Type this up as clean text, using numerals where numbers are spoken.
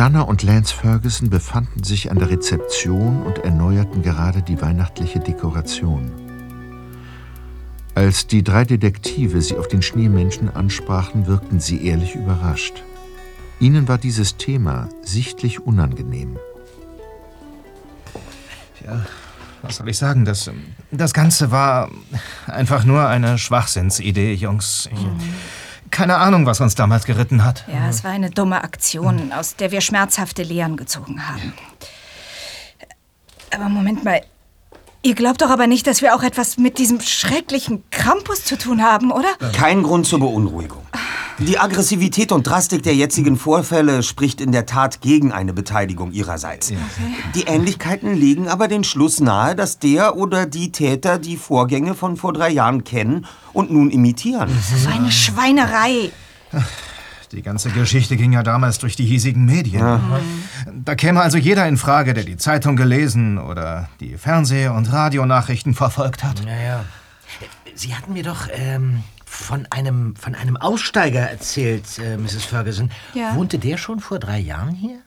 Diana und Lance Ferguson befanden sich an der Rezeption und erneuerten gerade die weihnachtliche Dekoration. Als die 3 Detektive sie auf den Schneemenschen ansprachen, wirkten sie ehrlich überrascht. Ihnen war dieses Thema sichtlich unangenehm. Ja, was soll ich sagen? Das Ganze war einfach nur eine Schwachsinnsidee, Jungs. Keine Ahnung, was uns damals geritten hat. Ja, es war eine dumme Aktion, aus der wir schmerzhafte Lehren gezogen haben. Aber Moment mal. Ihr glaubt doch aber nicht, dass wir auch etwas mit diesem schrecklichen Krampus zu tun haben, oder? Kein Grund zur Beunruhigung. Die Aggressivität und Drastik der jetzigen Vorfälle spricht in der Tat gegen eine Beteiligung ihrerseits. Okay. Die Ähnlichkeiten legen aber den Schluss nahe, dass der oder die Täter die Vorgänge von vor 3 Jahren kennen und nun imitieren. So eine Schweinerei. Die ganze Geschichte ging ja damals durch die hiesigen Medien. Ja. Da käme also jeder in Frage, der die Zeitung gelesen oder die Fernseh- und Radionachrichten verfolgt hat. Naja. Sie hatten mir doch von einem Aussteiger erzählt, Mrs. Ferguson. Ja. Wohnte der schon vor 3 Jahren hier?